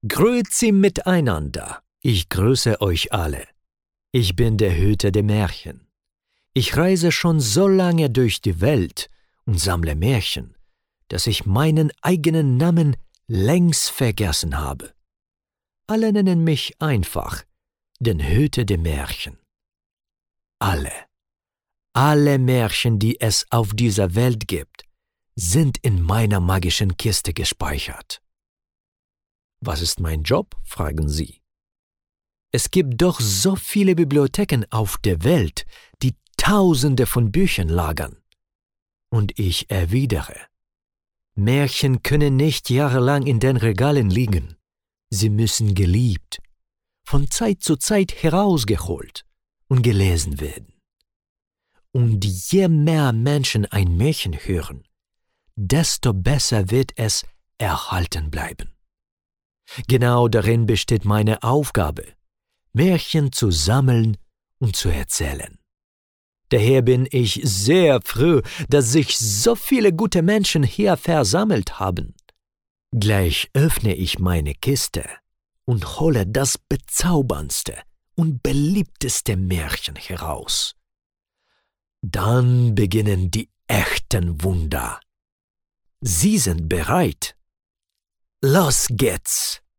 Grüezi miteinander, ich grüße euch alle. Ich bin der Hüter der Märchen. Ich reise schon so lange durch die Welt und sammle Märchen, dass ich meinen eigenen Namen längst vergessen habe. Alle nennen mich einfach den Hüter der Märchen. Alle Märchen, die es auf dieser Welt gibt, sind in meiner magischen Kiste gespeichert. Was ist mein Job? Fragen Sie. Es gibt doch so viele Bibliotheken auf der Welt, die Tausende von Büchern lagern. Und ich erwidere, Märchen können nicht jahrelang in den Regalen liegen. Sie müssen geliebt, von Zeit zu Zeit herausgeholt und gelesen werden. Und je mehr Menschen ein Märchen hören, desto besser wird es erhalten bleiben. Genau darin besteht meine Aufgabe, Märchen zu sammeln und zu erzählen. Daher bin ich sehr froh, dass sich so viele gute Menschen hier versammelt haben. Gleich öffne ich meine Kiste und hole das bezauberndste und beliebteste Märchen heraus. Dann beginnen die echten Wunder. Sie sind bereit? Los geht's!